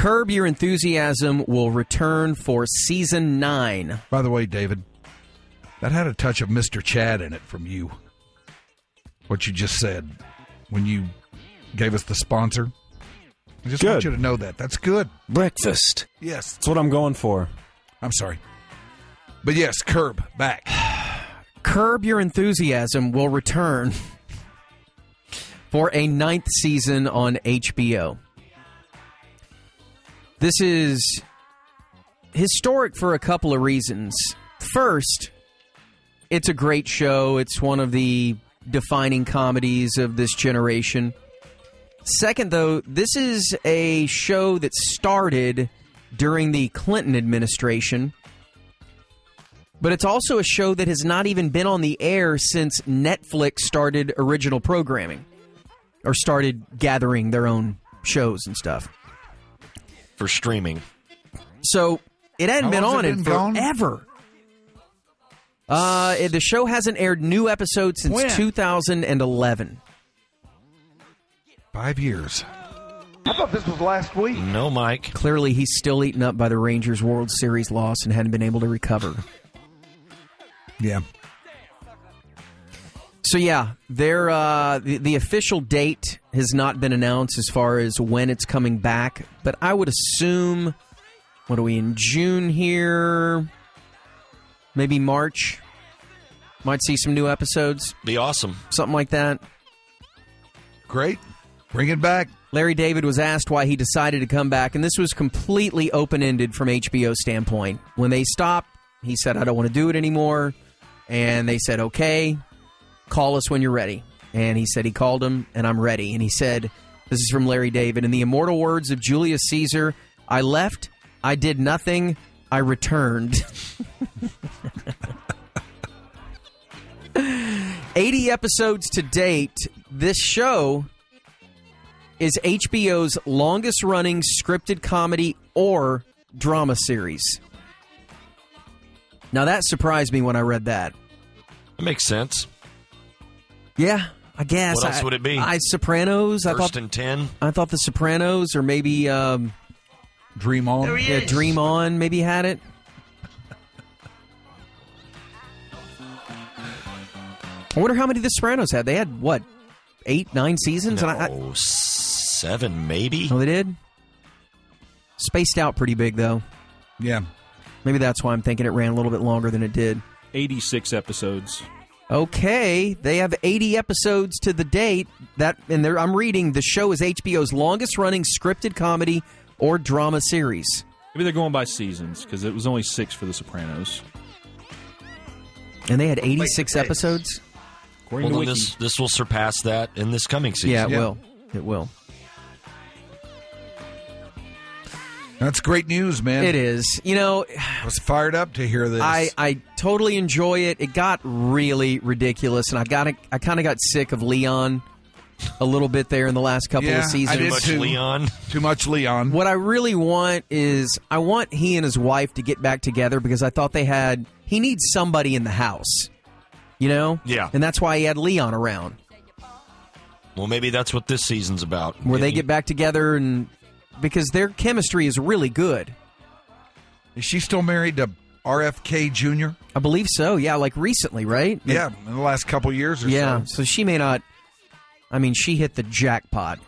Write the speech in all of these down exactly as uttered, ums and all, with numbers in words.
Curb Your Enthusiasm will return for season nine. By the way, David, that had a touch of Mister Chad in it from you. What you just said when you gave us the sponsor. I just Good. want you to know that. That's good. Breakfast. Yes. That's what I'm going for. I'm sorry. But yes, Curb, back. Curb Your Enthusiasm will return for a ninth season on H B O. This is historic for a couple of reasons. First, it's a great show. It's one of the defining comedies of this generation. Second, though, this is a show that started during the Clinton administration, but it's also a show that has not even been on the air since Netflix started original programming, or started gathering their own shows and stuff. For streaming. So it hadn't How been long's on it in been gone? forever. Uh, the show hasn't aired new episodes since When? two thousand eleven. Five years. I thought this was last week. No, Mike. Clearly, he's still eaten up by the Rangers' World Series loss and hadn't been able to recover. Yeah. So yeah, their uh, the, the official date has not been announced as far as when it's coming back, but I would assume, what are we in June here? Maybe March. Might see some new episodes, Be awesome. something like that. Great. Bring it back. Larry David was asked why he decided to come back, and this was completely open-ended from H B O's standpoint. When they stopped, he said, I don't want to do it anymore, and they said, okay, call us when you're ready. And he said he called him, and I'm ready. And he said, this is from Larry David, in the immortal words of Julius Caesar, I left, I did nothing, I returned. eighty episodes to date. This show is H B O's longest-running scripted comedy or drama series. Now, that surprised me when I read that. It makes sense. Yeah, I guess. What else I, would it be? I Sopranos. I First thought. and ten. I thought The Sopranos, or maybe um, Dream On. yeah, Dream On. Maybe had it. I wonder how many The Sopranos had. They had what, eight, nine seasons? No, And I, I, seven maybe. oh, they did. Spaced out pretty big though. Yeah. Maybe that's why I'm thinking it ran a little bit longer than it did. eighty-six episodes. Okay, they have eighty episodes to the date. That and there, I'm reading the show is H B O's longest-running scripted comedy or drama series. Maybe they're going by seasons because it was only six for The Sopranos. And they had eighty-six episodes? According Well, to then Wiki. this this will surpass that in this coming season. Yeah, it Yeah. will. It will. That's great news, man. It is. You know, I was fired up to hear this. I, I totally enjoy it. It got really ridiculous, and I got I kind of got sick of Leon a little bit there in the last couple Yeah, of I seasons. Too did much too. Leon. Too much Leon. What I really want is I want he and his wife to get back together because I thought they had he needs somebody in the house. You know? Yeah. And that's why he had Leon around. Well, maybe that's what this season's about. Where they Maybe. get back together and because their chemistry is really good. Is she still married to R F K Junior? I believe so. Yeah, like recently, right? Yeah, in the last couple years or Yeah. so. So she may not I mean, she hit the jackpot.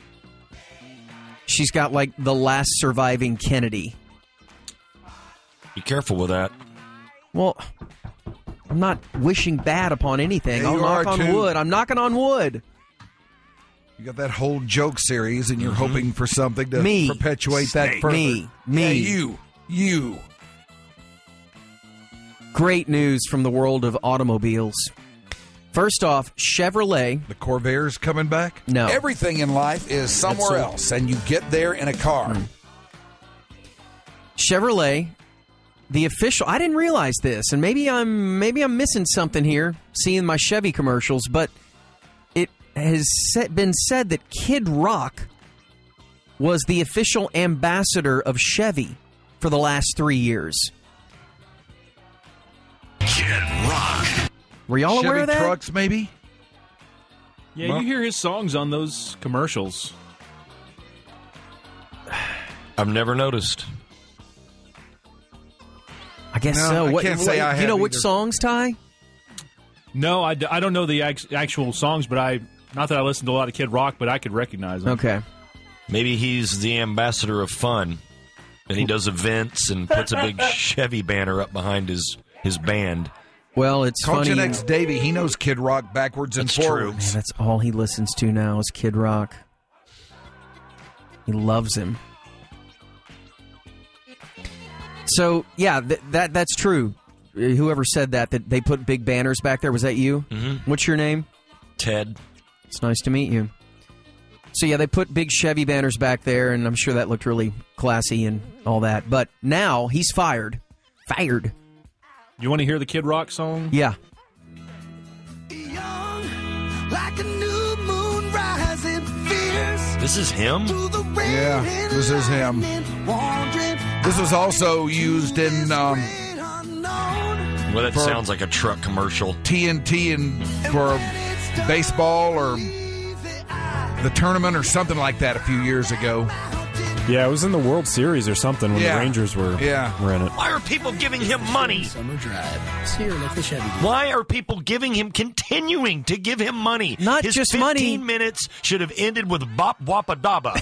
She's got like the last surviving Kennedy. Be careful with that. Well, I'm not wishing bad upon anything. Yeah, I'll you knock are, on too. wood. I'm knocking on wood. You got that whole joke series, and you're Mm-hmm. hoping for something to Me. perpetuate that Snake. further. Me. Me. Yeah, you. You. Great news from the world of automobiles. First off, Chevrolet. The Corvair's coming back? No. Everything in life is somewhere That's a- else, and you get there in a car. Chevrolet, the official. I didn't realize this, and maybe I'm maybe I'm missing something here, seeing my Chevy commercials. But it has set, been said that Kid Rock was the official ambassador of Chevy for the last three years. Kid Rock. Were y'all Chevy aware of that? trucks, maybe? Yeah, you hear his songs on those commercials. I I've never noticed. I guess No, so. I What, can't what- say I do you know have which either. songs, Ty? No, I, d- I don't know the act- actual songs, but I not that I listen to a lot of Kid Rock, but I could recognize them. Okay. Maybe he's the ambassador of fun, and he does events and puts a big Chevy banner up behind his, his band. Well, it's Call funny. Gen X Davey. He knows Kid Rock backwards and That's true. forwards. Man, that's all he listens to now is Kid Rock. He loves him. So, yeah, th- that that's true. Uh, Whoever said that, that they put big banners back there, was that you? Mm-hmm. What's your name? Ted. It's nice to meet you. So, yeah, they put big Chevy banners back there, and I'm sure that looked really classy and all that. But now he's fired. Fired. You want to hear the Kid Rock song? Yeah. Like a new moon rising fierce This is him? through the rain. Yeah, this is him. This was also used in um, Well, that For- sounds like a truck commercial. T N T and for baseball or the tournament or something like that a few years ago. Yeah, it was in the World Series or something when Yeah. the Rangers were, Yeah. were in it. Why are people giving him money? Summer Drive. It's here like the Chevy deal. Why are people giving him, continuing to give him money? Not His just fifteen money. minutes should have ended with bop wappa daba.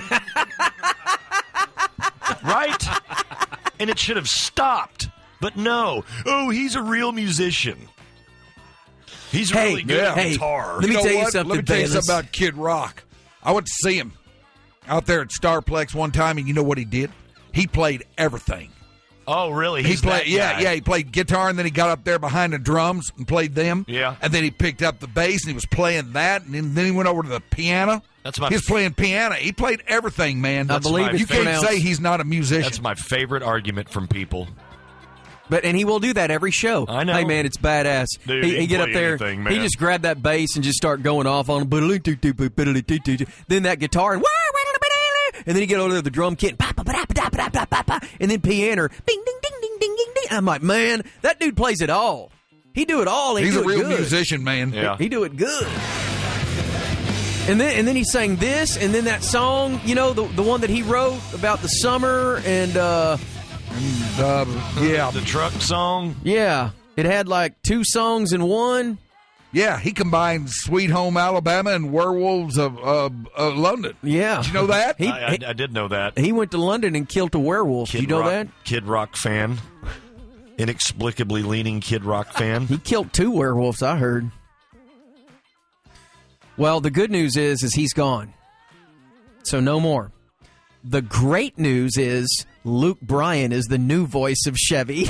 Right? And it should have stopped. But no. Oh, he's a real musician. He's Hey, really good yeah. at Hey, guitar. let me know tell you what? something, Let me tell you Bayless. something about Kid Rock. I went to see him out there at Starplex one time, and you know what he did? He played everything. Oh, really? He He's played, that yeah, guy. yeah. He played guitar, and then he got up there behind the drums and played them. Yeah. and then he picked up the bass and he was playing that, and then, then he went over to the piano. That's my He was f- playing piano. He played everything, man. I believe my it's you can't pronounced- say he's not a musician. That's my favorite argument from people. But and he will do that every show. I know. Hey man, it's badass. Dude, he, he he get up play there, anything, he man. just grab that bass and just start going off on then that guitar and and then he get over to the drum kit and then piano, bing ding ding ding ding ding ding. I'm like, man, that dude plays it all. He do it all. He he's do a it real good. musician, man. Yeah. He do it good. And then and then he sang this, and then that song, you know, the the one that he wrote about the summer, and uh, Uh, yeah, The truck song. yeah, it had like two songs in one. yeah. He combined "Sweet Home Alabama" and "Werewolves of uh, uh, London." Yeah, Did you know that? He, I, I, I did know that. he went to London and killed a werewolf. Kid Do you know Rock, that? Kid Rock fan. Inexplicably leaning Kid Rock fan. He killed two werewolves, I heard. Well, the good news is, is he's gone. So no more. The great news is Luke Bryan is the new voice of Chevy.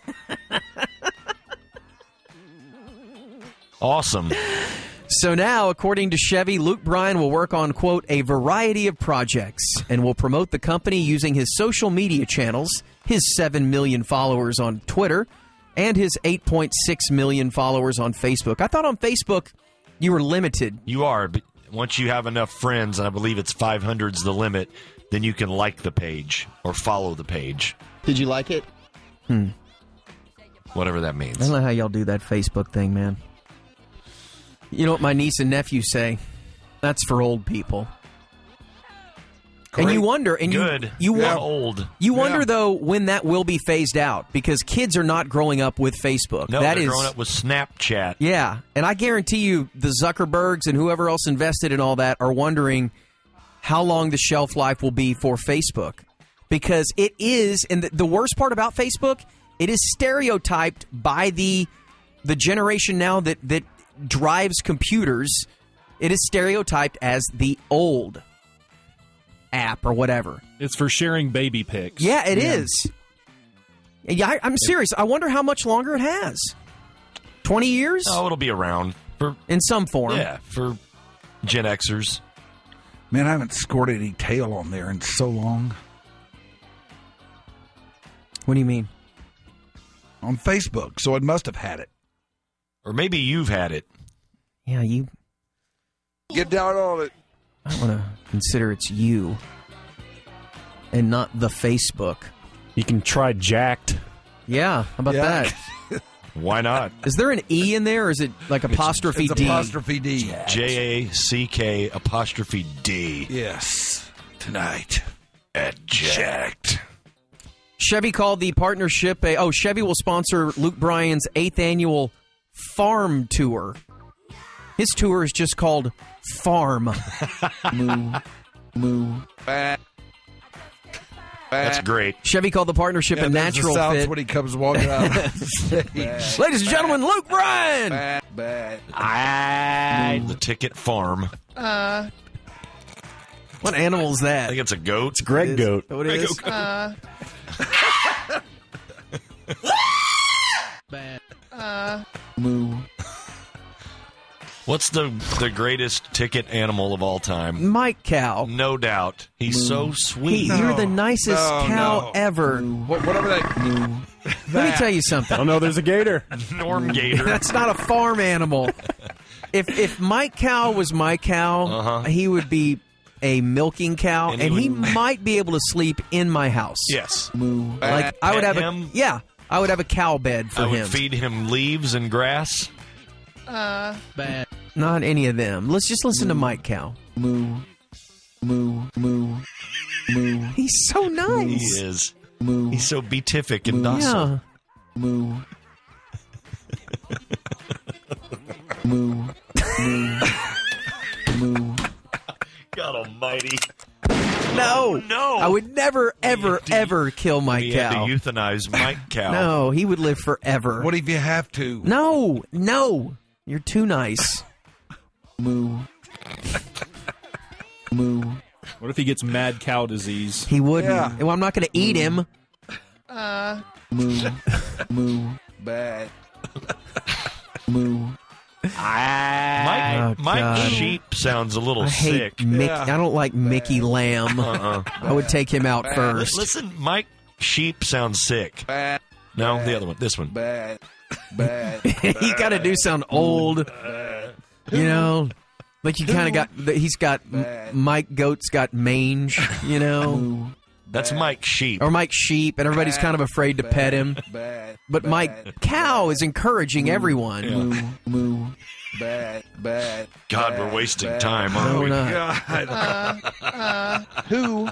Awesome. So now, according to Chevy, Luke Bryan will work on, quote, a variety of projects and will promote the company using his social media channels, his seven million followers on Twitter, and his eight point six million followers on Facebook. I thought on Facebook you were limited. You are, but once you have enough friends, and I believe it's five hundred's the limit, then you can like the page or follow the page. Did you like it? Whatever that means. I don't know how y'all do that Facebook thing, man. You know what my niece and nephew say? That's for old people. And you wonder, and Good. you you, Not won- old. you wonder Yeah. though when that will be phased out because kids are not growing up with Facebook. No, that they're is, growing up with Snapchat. yeah, and I guarantee you, the Zuckerbergs and whoever else invested in all that are wondering how long the shelf life will be for Facebook because it is, and the, the worst part about Facebook, it is stereotyped by the the generation now that that drives computers. It is stereotyped as the old app or whatever. It's for sharing baby pics. Yeah, it is. Yeah, I, I'm serious. I wonder how much longer it has. Twenty years Oh, it'll be around for in some form. yeah for Gen Xers. Man, I haven't scored any tail on there in so long. What do you mean? On Facebook, so it must have had it. Or maybe you've had it. Yeah, you. Get down on it. I want to consider it's you, and not the Facebook. You can try Jacked. Yeah, how about Yeah. that? Why not? Is there an E in there, or is it like apostrophe It's D? apostrophe D. J A C K apostrophe D. Yes. Tonight. Eject. Chevy called the partnership a. Oh, Chevy will sponsor Luke Bryan's eighth annual Farm Tour. His tour is just called Farm. Moo, moo. That's great. Chevy called the partnership Yeah, a that's the natural sounds fit. when he comes walking out on stage. Ladies and gentlemen, Luke Bryan. Bad, bad. I, the ticket farm. Uh, What animal is I that? think it's a goat. Greg Goat. What it is? uh, bad. Uh, Moo. What's the the greatest ticket animal of all time? Mike Cow. No doubt. He's so He, sweet. you're the nicest No, cow no. ever. What, whatever that. Let me tell you something. Oh, no, there's a gator. Norm Gator. That's not a farm animal. If if Mike Cow was my cow, Uh-huh. he would be a milking cow, And and, he he, would- might be able to sleep in my house. Yes. Like I would Pet have a him? yeah, I would have a cow bed for I would him. feed him leaves and grass. uh, bad. Not any of them. Let's just listen to Mike Cow. Moo, moo, moo, moo. He's so He nice. is. He's so beatific and docile. Yeah. Moo. Moo. Moo. Moo. God almighty. No, no. I would never, ever, had to- ever kill Mike We had to Cow. euthanize Mike Cow. No, he would live forever. What if you have to? No, no, you're too nice. Moo. Moo. What if he gets mad cow disease? He wouldn't. Yeah. Well, I'm not going to eat him. Uh, Moo. Moo. Bad. Moo. Mike, Oh, Mike God. Sheep sounds a little I hate sick. Mickey. Yeah. I don't like Mickey Lamb. Uh-uh. I would take him out first. Listen, Mike Sheep sounds sick. Bad. No, the other one. This one. Bad. Bad. He kind of do sound old. You know, like you kind of got. He's got. Mike Goat's got mange. You know, That's Mike Sheep. or Mike Sheep, and everybody's kind of afraid to pet him. Bad. But Mike Cow is encouraging everyone. Yeah. Moo. Bad. Bad. God, we're wasting time, aren't No, we? not. God. Who?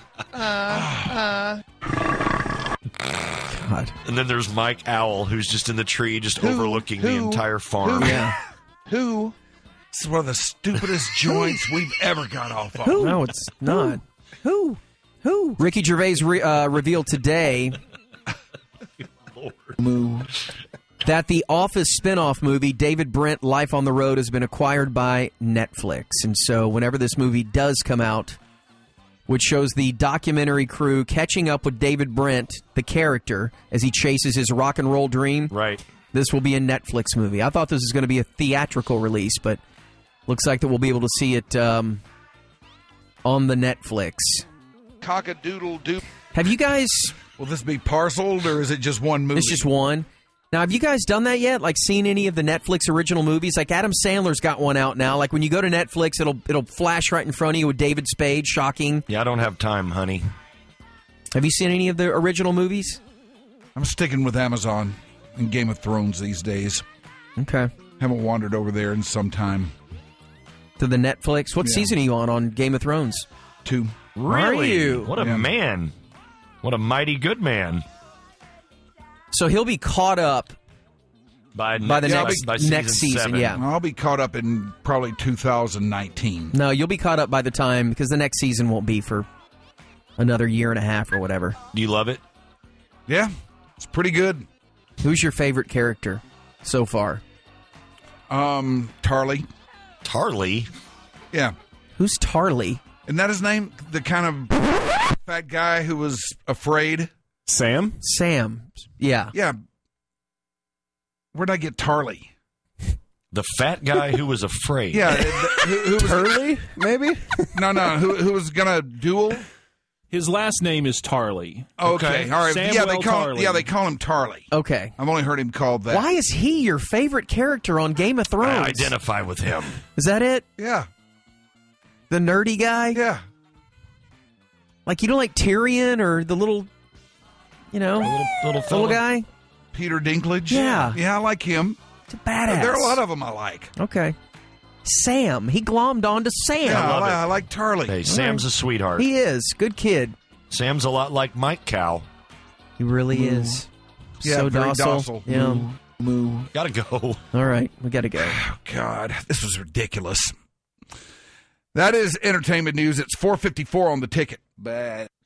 God. And then there's Mike Owl, who's just in the tree, just overlooking the Who? entire farm. Yeah. Who? This is one of the stupidest joints we've ever got off of. Who? No, it's not. Who? Who? Ricky Gervais re- uh, revealed today that the Office spinoff movie, David Brent, Life on the Road, has been acquired by Netflix. And so whenever this movie does come out, which shows the documentary crew catching up with David Brent, the character, as he chases his rock and roll dream, Right. this will be a Netflix movie. I thought this was going to be a theatrical release, but looks like that we'll be able to see it um, on the Netflix. Cock-a-doodle-doo. Have you guys... Will this be parceled or is it just one movie? It's just one. Now, have you guys done that yet? Like, seen any of the Netflix original movies? Like, Adam Sandler's got one out now. Like, when you go to Netflix, it'll it'll flash right in front of you with David Spade. Shocking. Yeah, I don't have time, honey. Have you seen any of the original movies? I'm sticking with Amazon and Game of Thrones these days. Okay. Haven't wandered over there in some time. To the Netflix. What Yeah. season are you on on Game of Thrones? Two. Really? you? What a Yeah. man. What a mighty good man. So he'll be caught up By, by the ne- next by next season. seven. Yeah. I'll be caught up in probably two thousand nineteen. No, you'll be caught up by the time, because the next season won't be for another year and a half or whatever. Do you love it? Yeah, it's pretty good. Who's your favorite character so far? Um, Tarly. Tarly? Yeah. Who's Tarly? Isn't that his name? The kind of fat guy who was afraid? Sam? Sam. Yeah. Yeah. Where'd I get Tarly? The fat guy who was afraid. Yeah. who, who was, Turley, maybe? no, no. Who, who was going to duel? His last name is Tarly. Okay. Okay. All right. Samuel yeah, they call Tarly. yeah, they call him Tarly. Okay. I've only heard him called that. Why is he your favorite character on Game of Thrones? I identify with him. Is that it? Yeah. The nerdy guy? Yeah. Like, you don't like Tyrion or the little, you know, Little, little little fella. guy? Peter Dinklage. Yeah. Yeah, I like him. It's a badass. There are a lot of them I like. Okay. Sam. He glommed onto Sam. Yeah, I, love like, it. I like Tarly. Hey, Sam's a sweetheart. He is. Good kid. Sam's a lot like Mike Cow. He really is. Yeah, so very docile. docile. Yeah. Moo. Gotta go. All right, we got to go. Oh, God, this was ridiculous. That is entertainment news. It's four fifty-four on the ticket. Bad.